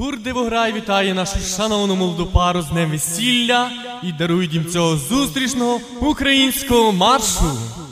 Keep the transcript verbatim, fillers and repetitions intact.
Гурт «Дивограй» вітає нашу шановну молоду пару з днем весілля і дарує їм цього зустрічного українського маршу.